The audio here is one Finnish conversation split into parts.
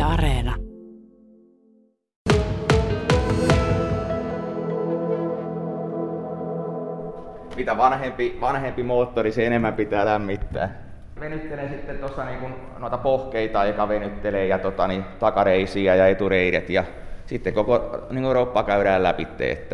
Areena. Mitä vanhempi moottori, se enemmän pitää lämmittää. Venyttelee sitten tuossa niin noita pohkeita, joka venyttelee ja takareisiä ja etureidet ja sitten koko niin roppa käydään läpi,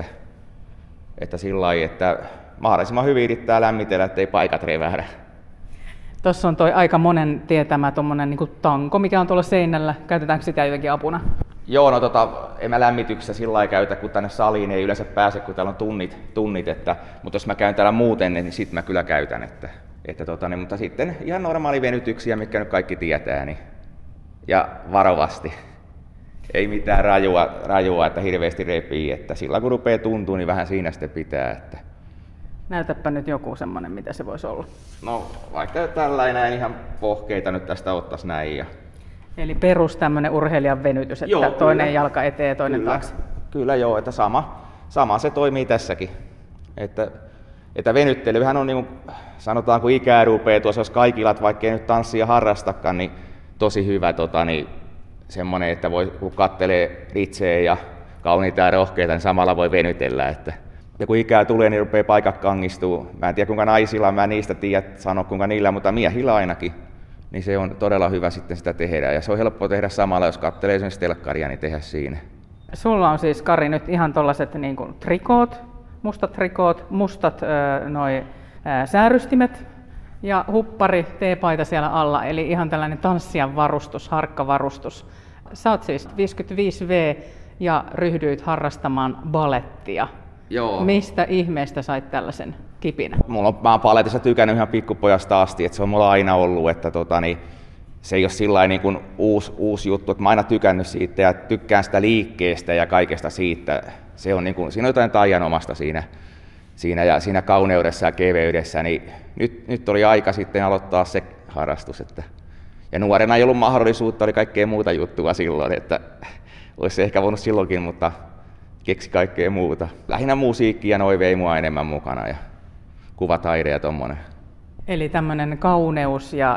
että sillä lailla, että mahdollisimman hyvin yrittää lämmitellä, ettei paikat revähdä. Tuossa on toi aika monen tietämä tommonen niin tanko, mikä on tuolla seinällä. Käytetäänkö sitä jotenkin apuna? Joo, no en mä lämmityksessä sillä lailla käytä, kun tänne saliin ei yleensä pääse, kun täällä on tunnit mutta jos mä käyn täällä muuten, niin sit mä kyllä käytän. Mutta sitten ihan normaali venytyksiä, mitkä nyt kaikki tietää, niin, ja varovasti. Ei mitään rajua, että hirveästi repii, että sillä kun rupeaa tuntuu, niin vähän siinä sitten pitää. Että. Näytäpä nyt joku semmonen, mitä se voisi olla. No vaikka tällainen ihan pohkeita nyt tästä ottaisi näin. Ja. Eli perus tämmönen urheilijan venytys, että joo, toinen kyllä. Jalka eteen ja toinen taakse. Kyllä joo, että sama se toimii tässäkin. Että venyttelyhän on niin kuin, sanotaan kun ikää rupeaa tuossa, jos kaikilla, vaikka ei nyt tanssia harrastakaan, niin tosi hyvä semmoinen, että voi, kun kattelee ritseä ja kauniita ja rohkeita, niin samalla voi venytellä. Ja kun ikää tulee, niin rupeaa paikat kangistuu. Mä en tiedä kuinka naisilla, mä en niistä tiedä sanoa kuinka niillä, mutta miehillä ainakin. Niin se on todella hyvä sitten sitä tehdä. Ja se on helppo tehdä samalla, jos katselee esimerkiksi telkkaria, niin tehdä siinä. Sulla on siis, Kari, nyt ihan tollaset niin kuin mustat trikoot, mustat säärystimet ja huppari, teepaita siellä alla. Eli ihan tällainen tanssijan varustus, harkkavarustus. Sä oot siis 55V ja ryhdyit harrastamaan balettia. Joo. Mistä ihmeestä sait tällaisen kipinä? Mä oon baletissa tykännyt ihan pikkupojasta asti, että se on mulla aina ollut, että se ei ole sillain niin kuin uusi juttu, että mä oon aina tykännyt siitä ja tykkään sitä liikkeestä ja kaikesta siitä. Se on niin kuin, siinä on jotain taianomasta siinä ja siinä kauneudessa ja keveydessä, niin nyt oli aika sitten aloittaa se harrastus. Ja nuorena ei ollut mahdollisuutta, oli kaikkea muuta juttua silloin, että olisi ehkä voinut silloinkin, mutta keksi kaikkea muuta. Lähinnä musiikki ja noi vei mua enemmän mukana ja kuvataide ja tommonen. Eli tämmöinen kauneus ja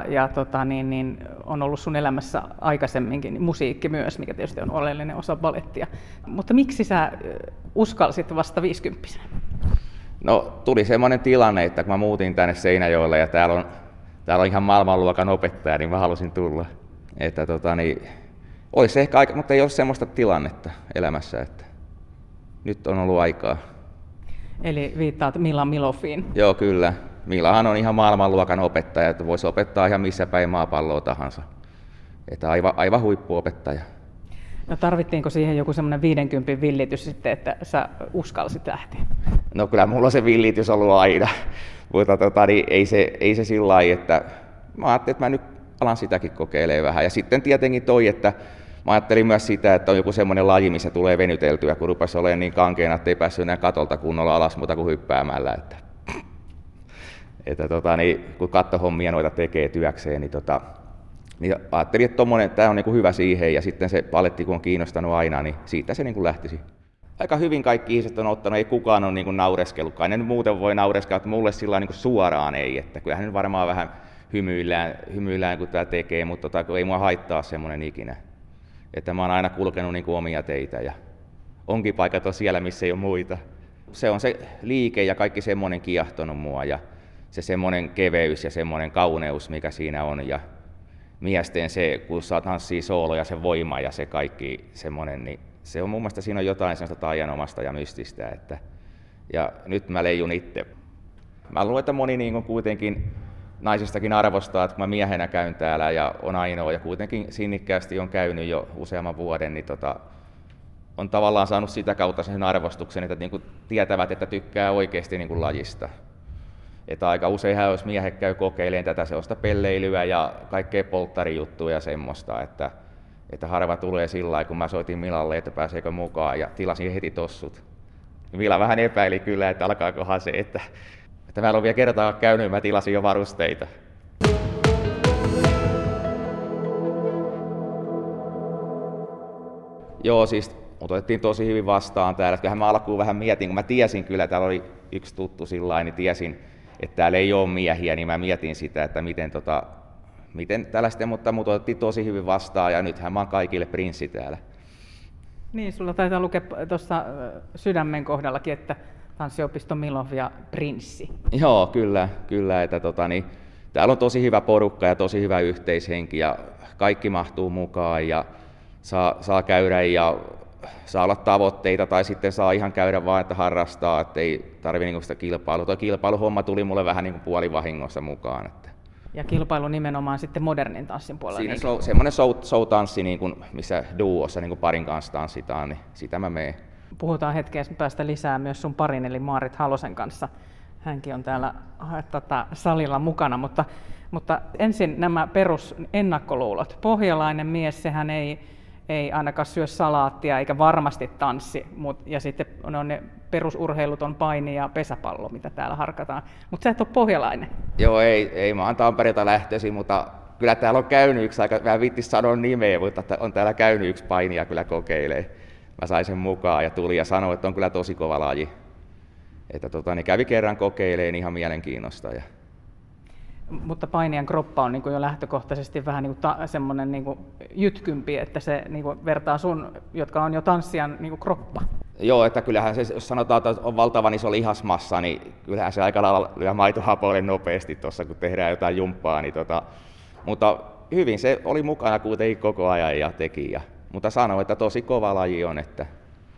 on ollut sun elämässä aikaisemminkin, musiikki myös, mikä tietysti on oleellinen osa balettia. Mutta miksi sä uskalsit vasta 50-vuotiaana? No tuli semmoinen tilanne, että kun mä muutin tänne Seinäjoelle ja täällä on ihan maailmanluokan opettaja, niin mä halusin tulla. Että olisi ehkä aika, mutta ei ole semmoista tilannetta elämässä, että nyt on ollut aikaa. Eli viittaat Mila Milofiin? Joo, kyllä. Milahan on ihan maailmanluokan opettaja, että voisi opettaa ihan missä päin maapalloa tahansa. Että aivan huippuopettaja. No tarvittiinko siihen joku semmoinen 50 villitys sitten, että sä uskalsit lähteä? No kyllä mulla on se villitys ollut aina, mutta ei se sillä lailla, että mä ajattelin, että mä nyt alan sitäkin kokeilemaan vähän. Ja sitten tietenkin että mä ajattelin myös sitä, että on joku semmoinen laji, missä tulee venyteltyä, kun rupesi olemaan niin kankeena, että ei päässyt enää katolta kunnolla alas muuta kuin hyppäämällä. Kun kattohommia noita tekee työkseen, niin ajattelin, että tämä on niin kuin hyvä siihen, ja sitten se baletti, kun on kiinnostanut aina, niin siitä se niin kuin lähtisi. Aika hyvin kaikki ihmiset on ottanut, ei kukaan ole niin kuin naureskellut, kai ne muuten voi naureskella, että mulle sillä niin kuin suoraan ei, että kyllähän nyt varmaan vähän hymyillään kun tämä tekee, mutta ei mua haittaa semmoinen ikinä. Että mä oon aina kulkenut niin kuin omia teitä, ja onkin paikat on siellä, missä ei ole muita. Se on se liike ja kaikki semmoinen kiehtonut mua, ja se semmoinen keveys ja semmoinen kauneus, mikä siinä on, ja miesten se, kun saa tanssia sooloja, se voima ja se kaikki semmoinen, niin se on mun mielestä siinä on jotain semmoista taianomasta ja mystistä, ja nyt mä leijun itse. Mä luulen, että moni niin kuitenkin naisistakin arvostaa, että kun mä miehenä käyn täällä ja on ainoa ja kuitenkin sinnikkäästi on käynyt jo useamman vuoden, niin on tavallaan saanut sitä kautta sen arvostuksen, että niin tietävät, että tykkää oikeasti niin lajista. Että aika useinhan jos miehet käy kokeilemaan tätä sellaista pelleilyä ja kaikkea polttarijuttuja ja semmoista, että harva tulee sillä lailla, kun mä soitin Milalle, että pääseekö mukaan ja tilasin heti tossut. Mila vähän epäili kyllä, että alkaakohan se, että mä en ole vielä kertaa käynyt, mä tilasin jo varusteita. Joo, siis mut otettiin tosi hyvin vastaan täällä. Kyllähän mä alkuun vähän mietin, kun mä tiesin kyllä, täällä oli yksi tuttu sillain, niin tiesin, että täällä ei ole miehiä, niin mä mietin sitä, että miten tällaisten, mutta mut otettiin tosi hyvin vastaan ja nythän mä oon kaikille prinssi täällä. Niin, sulla taitaa lukea tuossa sydämen kohdallakin, että tanssiopisto Milov ja prinssi. Joo, kyllä että täällä on tosi hyvä porukka ja tosi hyvä yhteishenki ja kaikki mahtuu mukaan ja saa käydä ja saa olla tavoitteita tai sitten saa ihan käydä vaan, että harrastaa, että ei tarvitse niinku sitä kilpailua. Tuo kilpailuhomma tuli mulle vähän niin kuin puolivahingossa mukaan. Että. Ja kilpailu nimenomaan sitten modernin tanssin puolella? Siinä semmoinen show-tanssi, niin kuin, missä duossa niin kuin parin kanssa tanssitaan, niin sitä mä menen. Puhutaan hetken päästä lisää myös sun parin, eli Maarit Halosen kanssa. Hänkin on täällä salilla mukana, mutta ensin nämä perusennakkoluulot. Pohjalainen mies, sehän ei ainakaan syö salaattia eikä varmasti tanssi, ja sitten ne perusurheilut on paini ja pesäpallo, mitä täällä harkataan. Mutta sä et ole pohjalainen. Joo, ei mä oon Tampereelta lähtöisin, mutta kyllä täällä on käynyt yksi aika, mä vittis sanoa nimeä, mutta on täällä käynyt yksi painija kyllä kokeilee. Mä sain sen mukaan ja tuli ja sanoi, että on kyllä tosi kova laji. Että kävi kerran kokeilemaan ihan mielenkiinnosta. Mutta painijan kroppa on jo lähtökohtaisesti vähän semmoinen jytkympi, että se vertaa sun, jotka on jo tanssijan kroppa. Joo, että kyllähän se, jos sanotaan, että on valtavan iso lihasmassa, niin kyllähän se aika lailla lyö maitohapoille nopeasti tuossa, kun tehdään jotain jumppaa. Niin mutta hyvin se oli mukana kuitenkin koko ajan ja teki. Mutta sanoi, että tosi kova laji on. Että.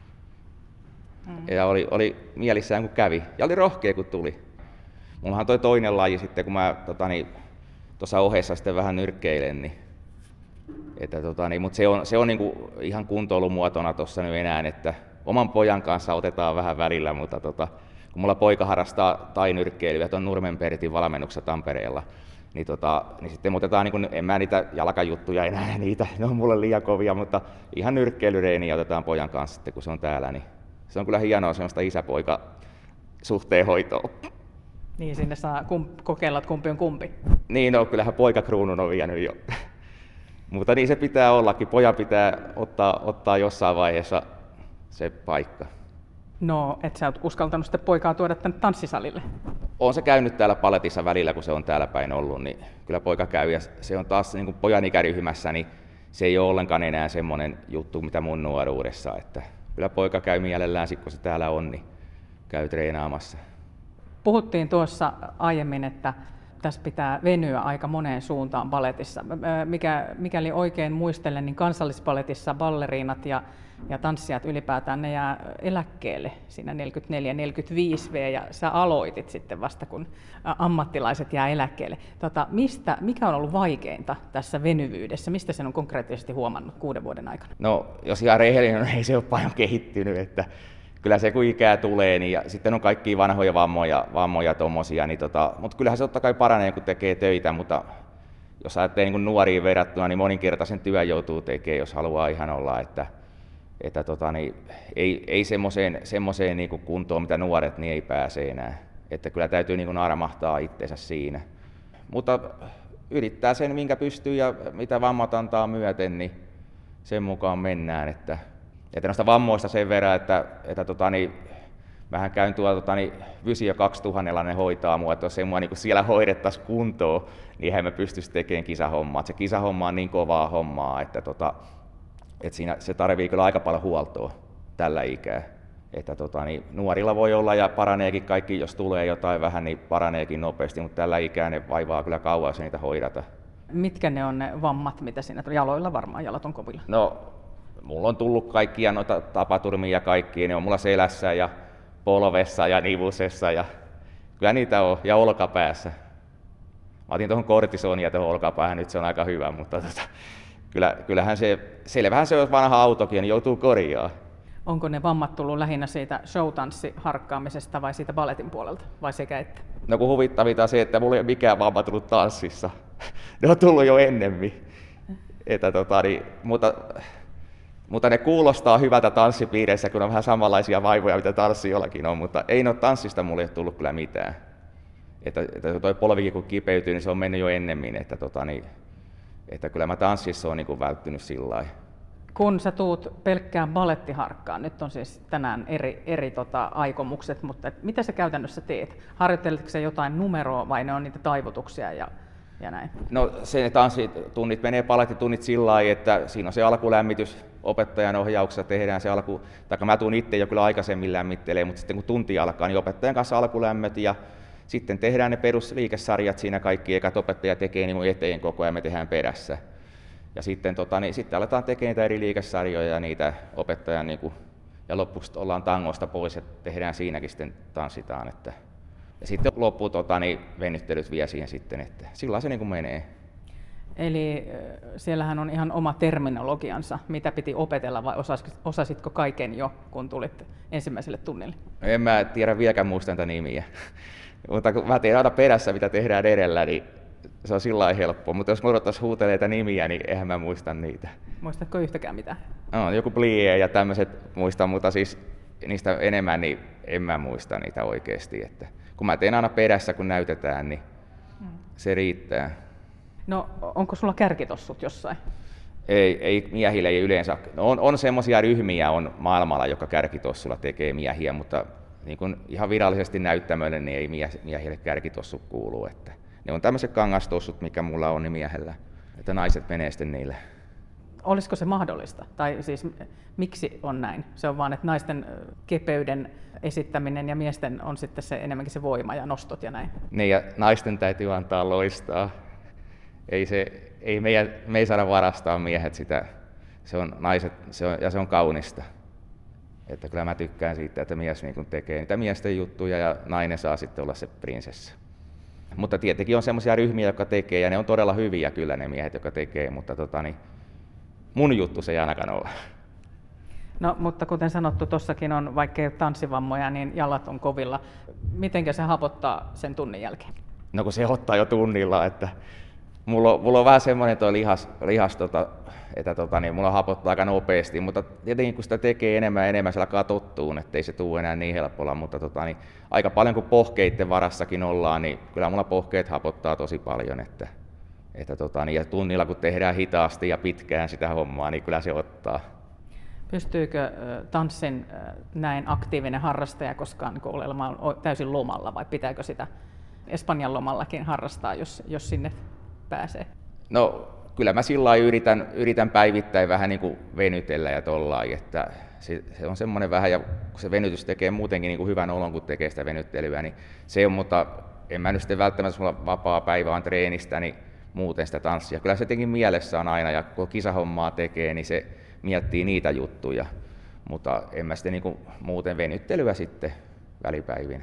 Ja oli mielissään kun kävi. Ja oli rohkea kun tuli. Mullahan toi toinen laji sitten, kun mä tuossa ohessa sitten vähän nyrkkeilen. Niin, mutta se on niinku ihan kuntoilumuotona tuossa nyt enää, että oman pojan kanssa otetaan vähän välillä, mutta kun mulla poika harrastaa tainyrkkeilyä tuon Nurmen Pertin valmennuksessa Tampereella, niin sitten me otetaan, en mä niitä jalkajuttuja enää, ne on mulle liian kovia, mutta ihan nyrkkeilyreeniä otetaan pojan kanssa sitten, kun se on täällä, niin se on kyllä hienoa semmoista isä-poika suhteen hoitoa. Niin, sinne saa kokeilla, että kumpi on kumpi. Niin, no kyllähän poikakruunun on vienyt jo. Mutta niin se pitää ollakin, pojan pitää ottaa jossain vaiheessa se paikka. No, et sä oot uskaltanut sitten poikaa tuoda tänne tanssisalille? On se käynyt täällä paletissa välillä, kun se on täällä päin ollut, niin kyllä poika käy. Ja se on taas niin kuin pojan ikäryhmässä, niin se ei ole ollenkaan enää semmoinen juttu, mitä mun nuoruudessa. Että kyllä poika käy mielellään, kun se täällä on, niin käy treenaamassa. Puhuttiin tuossa aiemmin, että tässä pitää venyä aika moneen suuntaan baletissa. Mikäli oikein muistelen, niin kansallisbaletissa balleriinat ja tanssijat ylipäätään ne jää eläkkeelle siinä 44-45 ja sä aloitit sitten vasta, kun ammattilaiset jää eläkkeelle. Mikä on ollut vaikeinta tässä venyvyydessä? Mistä sen on konkreettisesti huomannut 6 vuoden aikana? No, jos ihan rehellinen, ei se ole paljon kehittynyt, että kyllä se kun ikää tulee, niin ja sitten on kaikkia vanhoja vammoja tommosia, niin mutta kyllähän se totta kai paranee, kun tekee töitä, mutta jos ajattelee niin nuoriin verrattuna, niin moninkertaisen työn joutuu tekemään, jos haluaa ihan olla, että ei semmoiseen niin kuntoon, mitä nuoret, niin ei pääse enää. Että kyllä täytyy niin armahtaa itseensä siinä. Mutta yrittää sen, minkä pystyy ja mitä vammat antaa myöten, niin sen mukaan mennään. Että noista vammoista sen verran, että mähän käyn tuolla Visio 2000, ne hoitaa mua, että jos ei mua niin siellä hoidettaisi kuntoon, niin eihän mä pystyisi tekemään kisahommaa. Se kisahomma on niin kovaa hommaa, että siinä se tarvii kyllä aika paljon huoltoa tällä ikää. Että nuorilla voi olla ja paraneekin kaikki, jos tulee jotain vähän, niin paraneekin nopeasti, mutta tällä ikää ne vaivaa kyllä kauan, jos niitä hoidata. Mitkä ne on ne vammat, mitä siinä jaloilla varmaan, jalat on kovilla? No, mulla on tullut kaikkia noita tapaturmia ja kaikkia, ne on mulla selässä ja polvessa ja nivusessa ja kyllä niitä on, ja olkapäässä. Mä otin tuohon kortisonia tuohon olkapäähän, nyt se on aika hyvä, mutta kyllähän selvähän se on vanha autokin, niin joutuu korjaamaan. Onko ne vammat tullut lähinnä siitä showtanssiharkkaamisesta vai siitä balletin puolelta, vai sekä että? No kun huvittavinta on se, että mulla ei ole mikään vamma tullut tanssissa. Ne on tullut jo ennemmin. Mutta ne kuulostaa hyvältä tanssipiireissä, kun on vähän samanlaisia vaivoja, mitä tanssijoillakin on, mutta ei ole tanssista mulle ole tullut kyllä mitään. Että toi polvikin kun kipeytyy, niin se on mennyt jo ennemmin, että kyllä mä tanssissa on niin välttynyt sillä lailla. Kun sä tuut pelkkään ballettiharkkaan, nyt on siis tänään eri aikomukset, mutta mitä sä käytännössä teet? Harjoitteletko sä jotain numeroa vai ne on niitä taivutuksia? ja näin? No se tanssitunnit menee palettitunnit sillä lailla, että siinä on se alkulämmitys opettajan ohjauksessa tehdään se tai mä tuun itse jo kyllä aikaisemmin lämmittelee, mutta sitten kun tunti alkaa, niin opettajan kanssa alkulämmöt ja sitten tehdään ne perusliikesarjat siinä kaikki, ekat opettaja tekee niin eteen koko ajan, me tehdään perässä. Ja sitten, sitten aletaan tekemään niitä eri liikesarjoja ja niitä opettajan, ja lopuksi ollaan tangosta pois ja tehdään siinäkin sitten tanssitaan. Ja sitten loppu venyttelyt vie siihen sitten, että sillä se menee. Eli siellähän on ihan oma terminologiansa, mitä piti opetella vai osasitko kaiken jo, kun tulit ensimmäiselle tunnille? En mä tiedä vieläkään muista niitä nimiä, mutta kun mä tiedän aina perässä, mitä tehdään edellä, niin se on sillä lailla helppoa, mutta jos odottaisiin huuteleita nimiä, niin eihän mä muista niitä. Muistatko yhtäkään mitään? No, joku plie ja tämmöiset muistan, mutta siis niistä enemmän niin en mä muista niitä oikeasti. Että kun mä teen aina perässä, kun näytetään, niin se riittää. No, onko sulla kärkitossut jossain? Ei miehille ei yleensä. No, on semmoisia ryhmiä on maailmalla, joka kärkitossulla tekee miehiä, mutta niin kun ihan virallisesti näyttämölle niin ei miehille kärkitossut kuulu. Että ne on tämmöiset kangastossut, mikä mulla on niin miehellä, että naiset menee sitten niille. Olisiko se mahdollista? Tai siis miksi on näin? Se on vaan, että naisten kepeyden esittäminen ja miesten on sitten se enemmänkin se voima ja nostot ja näin. Niin ja naisten täytyy antaa loistaa. Me ei saada varastaa miehet sitä. Se on naiset ja se on kaunista. Että kyllä mä tykkään siitä, että mies niin kun tekee niitä miesten juttuja ja nainen saa sitten olla se prinsessa. Mutta tietenkin on semmoisia ryhmiä, jotka tekee ja ne on todella hyviä kyllä ne miehet, jotka tekee, mutta mun juttu se ei ainakaan ole. No, mutta kuten sanottu, tuossakin on, vaikka ei ole tanssivammoja, niin jalat on kovilla. Mitenkä se hapottaa sen tunnin jälkeen? No kun se ottaa jo tunnilla, että mulla on vähän semmoinen tuo lihas että mulla hapottaa aika nopeasti, mutta tietenkin kun sitä tekee enemmän ja enemmän, siellä katottuun, ettei se tule enää niin helpolla, mutta aika paljon kun pohkeiden varassakin ollaan, niin kyllä mulla pohkeet hapottaa tosi paljon, ja tunnilla kun tehdään hitaasti ja pitkään sitä hommaa, niin kyllä se ottaa. Pystyykö tanssin näin aktiivinen harrastaja koskaan olemaan täysin lomalla vai pitääkö sitä Espanjan lomallakin harrastaa, jos sinne pääsee? No kyllä mä sillä lailla yritän päivittäin vähän niin kuin venytellä ja tollain, että se on semmoinen vähän, ja kun se venytys tekee muutenkin niin kuin hyvän olon, kun tekee sitä venyttelyä, niin se on, mutta en mä nyt sitten välttämättä, jos mulla vapaa päivä on treenistä, niin muuten sitä tanssia. Kyllä se jotenkin mielessä on aina, ja kun kisahommaa tekee, niin se miettii niitä juttuja, mutta en mä sitten niin kuin muuten venyttelyä sitten välipäivinä.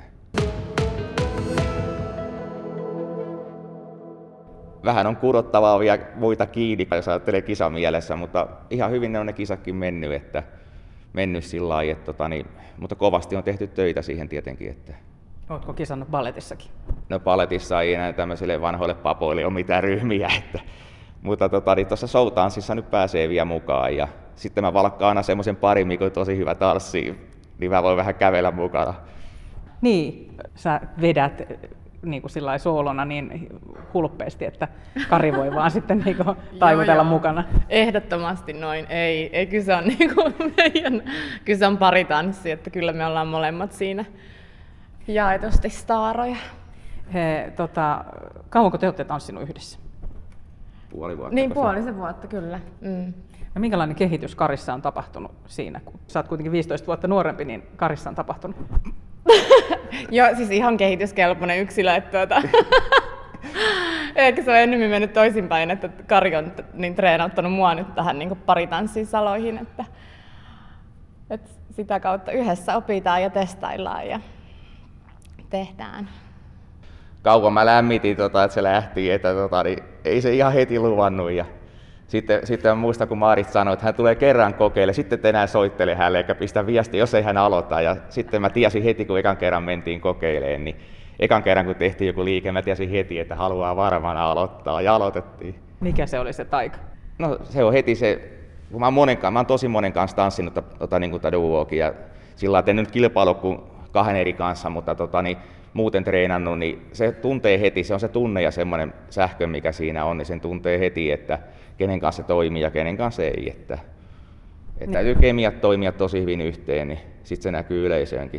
Vähän on kurottavaa vielä muita kiinni, jos ajattelee kisamielessä, mutta ihan hyvin ne on ne kisatkin mennyt sillä lailla, mutta kovasti on tehty töitä siihen tietenkin. Että. Oletko kisannut balletissakin? No balletissa ei enää tämmöisille vanhoille papoille ole mitään ryhmiä, mutta tuossa showtanssissa nyt pääsee vielä mukaan, ja sitten mä valkkaan aina semmoisen parin, mikä on tosi hyvä tanssi, niin mä voin vähän kävellä mukana. Niin, sä vedät niin kuin sillä soolona niin hulppeasti, että Kari voi vaan sitten niin kuin taivutella mukana. Ehdottomasti noin. Ei kyse on niin kuin kyse on paritanssi, että kyllä me ollaan molemmat siinä jaetusti staaroja. Kauanko te olette tanssinut yhdessä? Puoli vuotta. Niin, puolisen vuotta kyllä. No, minkälainen kehitys Karissa on tapahtunut siinä? Kun sä oot kuitenkin 15 vuotta nuorempi, niin Karissa on tapahtunut. Joo, siis ihan kehityskelpoinen yksilö. Eikä se ole enemmän mennyt toisinpäin, että Kari on niin treenauttanut mua nyt tähän niin paritanssiin saloihin, että sitä kautta yhdessä opitaan ja testaillaan ja tehdään. Kauan mä lämmitin, että se lähti, että niin ei se ihan heti luvannut. Ja sitten mä muistan, kun Maarit sanoi, että hän tulee kerran kokeile, sitten et enää soittele hänelle eikä pistä viestiä, jos ei hän aloita. Ja sitten mä tiesin heti, kun ekan kerran mentiin kokeilemaan, niin ekan kerran kun tehtiin joku liike, mä tiesin heti, että haluaa varmana aloittaa, ja aloitettiin. Mikä se oli se taika? No se on heti se, kun mä oon tosi monen kanssa tanssinut niin duoakin, ja sillä lailla en nyt kilpailu kuin kahden eri kanssa, mutta muuten treenannut, niin se tuntee heti, se on se tunne ja semmoinen sähkö, mikä siinä on, niin sen tuntee heti, että kenen kanssa se toimii ja kenen kanssa ei. Että täytyy kemiat toimia tosi hyvin yhteen, niin sitten se näkyy yleisöönkin.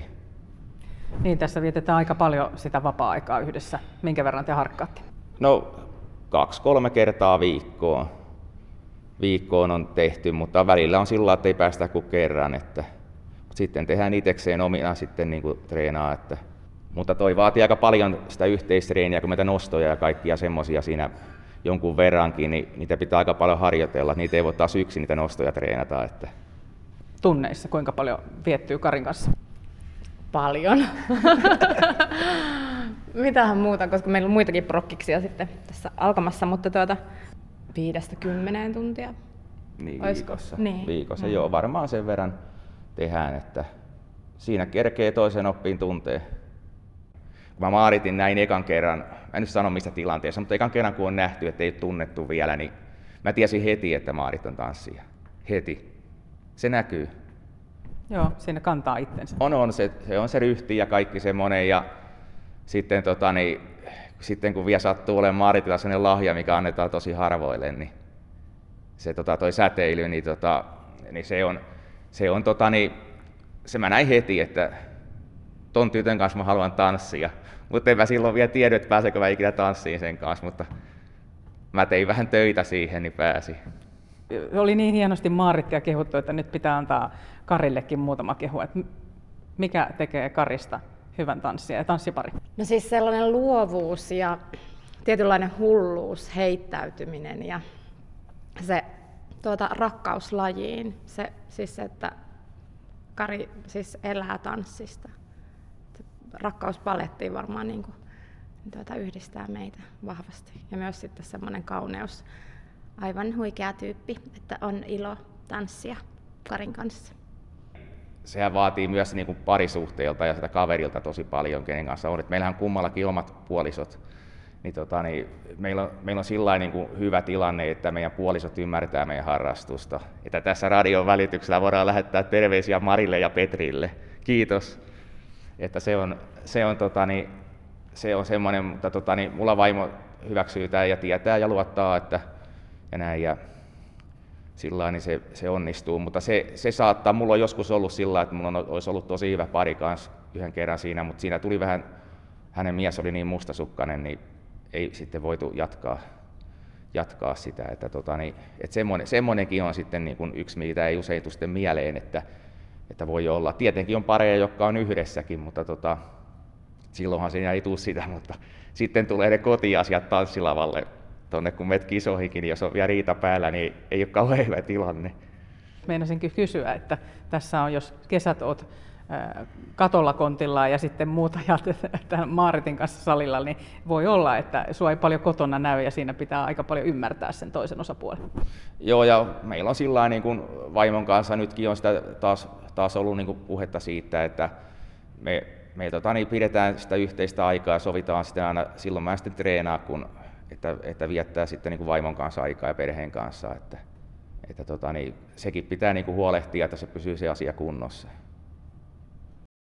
Niin, tässä vietetään aika paljon sitä vapaa-aikaa yhdessä. Minkä verran te harkkaatte? No, 2-3 kertaa viikkoon on tehty, mutta välillä on sillä, että ei päästä kuin kerran. Että sitten tehdään itsekseen omina sitten niin kuin treenaa. Mutta toi vaatii aika paljon sitä yhteistreeniä, kun meitä nostoja ja kaikkia semmoisia siinä jonkun verrankin, niin niitä pitää aika paljon harjoitella. Niitä ei voi taas yksin niitä nostoja treenata. Että. Tunneissa kuinka paljon viettyy Karin kanssa? Paljon. Mitähän muuta, koska meillä on muitakin prokkiksia sitten tässä alkamassa, mutta 5-10 tuntia. Niin, Olisiko? viikossa. Joo, varmaan sen verran tehdään, että siinä kerkee toisen oppiin tuntee. Mä Maaritin näin ekan kerran, mä en nyt sano missä tilanteessa, mutta ekan kerran kun on nähty, että ei tunnettu vielä, niin mä tiesin heti, että Maarit on tanssija. Heti. Se näkyy. Joo, siinä kantaa itsensä. Se on se ryhti ja kaikki semmoinen. Ja sitten, sitten kun vielä sattuu olemaan Maaritilla sellainen lahja, mikä annetaan tosi harvoille, niin se toi säteily, niin, niin se mä näin heti, että ton tytön kanssa mä haluan tanssia. Mutta en mä silloin vielä tiedä, että pääseekö mä ikinä tanssiin sen kanssa, mutta mä tein vähän töitä siihen, niin pääsi. Oli niin hienosti Maarittia kehuttu, että nyt pitää antaa Karillekin muutama kehu. Että mikä tekee Karista hyvän tanssija ja tanssipari? No siis sellainen luovuus ja tietynlainen hulluus, heittäytyminen ja se rakkaus lajiin. Se, että Kari siis elää tanssista. Rakkaus balettiin varmaan niin kuin, yhdistää meitä vahvasti. Ja myös sitten semmoinen kauneus. Aivan huikea tyyppi, että on ilo tanssia Karin kanssa. Sehän vaatii myös niin kuin parisuhteelta ja sitä kaverilta tosi paljon, kenen kanssa on. Meillähän on kummallakin omat puolisot. Niin, meillä on sillain niin kuin hyvä tilanne, että meidän puolisot ymmärtää meidän harrastusta. Että tässä radion välityksellä voidaan lähettää terveisiä Marille ja Petrille. Kiitos. Että se on semmoinen, mutta mulla vaimo hyväksyy tämän ja tietää ja luottaa, että ja näin. Ja sillä niin se onnistuu, mutta se saattaa, mulla on joskus ollut sillä, että mulla olisi ollut tosi hyvä pari kanssa yhden kerran siinä, mutta siinä tuli vähän, hänen mies oli niin mustasukkainen, niin ei sitten voitu jatkaa sitä, että semmoinenkin on sitten niin kuin yksi, mitä ei usein tule sitten mieleen, että voi olla. Tietenkin on pareja, jotka on yhdessäkin, mutta silloinhan siinä ei tule sitä, mutta sitten tulee ne kotiasiat tanssilavalle. Tuonne kun menet kisoihinkin, niin jos on vielä riita päällä, niin ei ole kauhean hyvä tilanne. Meinasinkin kysyä, että tässä on, jos kesät olet katolla kontillaan ja sitten muut ajat tämän Maaritin kanssa salilla, niin voi olla, että sua ei paljon kotona näy ja siinä pitää aika paljon ymmärtää sen toisen osapuolen. Joo, ja meillä on sillä niin kuin vaimon kanssa nytkin on sitä taas ollut niin kuin puhetta siitä, että me pidetään sitä yhteistä aikaa ja sovitaan sitä aina, silloin mä sitten treenaan, että viettää sitten niin kuin vaimon kanssa aikaa ja perheen kanssa, että sekin pitää niin kuin huolehtia, että se pysyy se asia kunnossa.